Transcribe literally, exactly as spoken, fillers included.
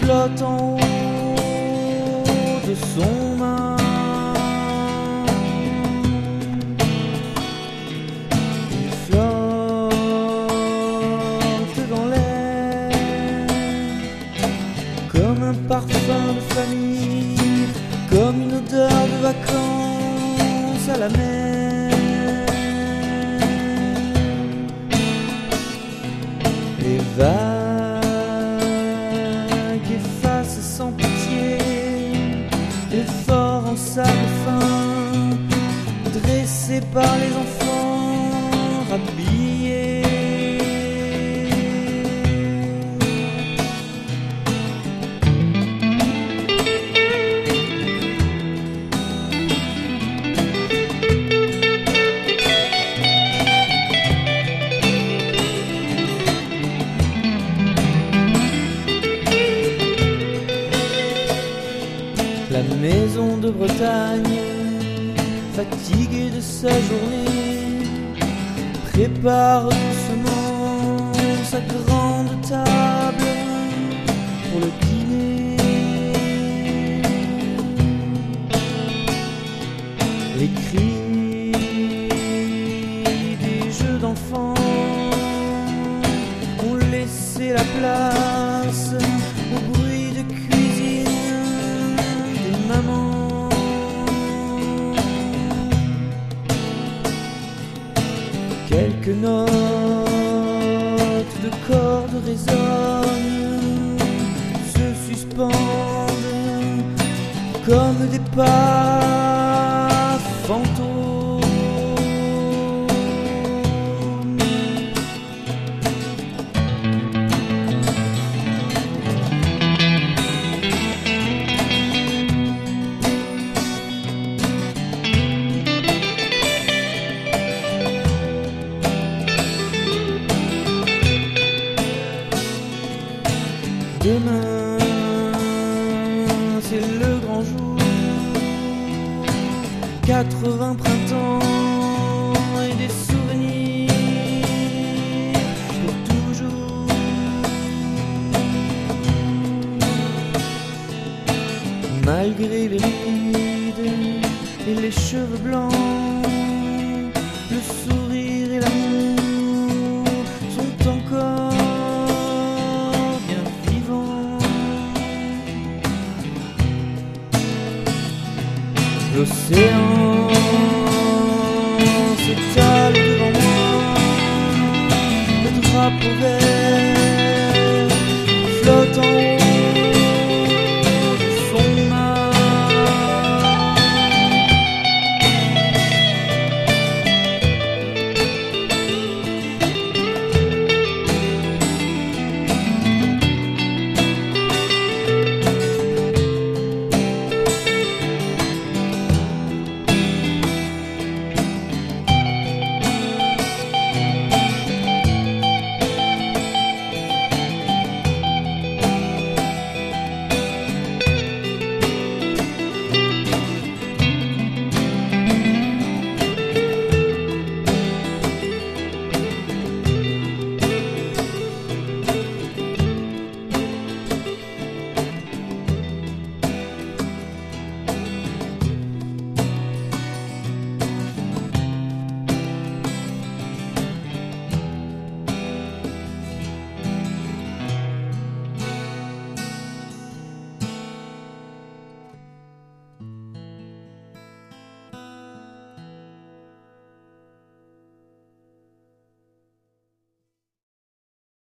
flotte en haut de son main. Il flotte dans l'air comme un parfum de famille, comme une odeur de vacances à la mer. Les vagues effacent sans pitié les forts en sable fin, dressés par les enfants rhabillés. La maison de Bretagne, fatiguée de sa journée, prépare doucement sa grande table pour le dîner. Les cris des jeux d'enfants ont laissé la place au bruit de cuisine des mamans. Quelques notes de cordes résonnent, se suspendent comme des pas fantômes. Demain, c'est le grand jour, quatre-vingts printemps et des souvenirs pour toujours. Malgré les rides et les cheveux blancs, le sourire et l'amour sont encore l'océan s'étale devant moi, le drapeau vert flotte en haut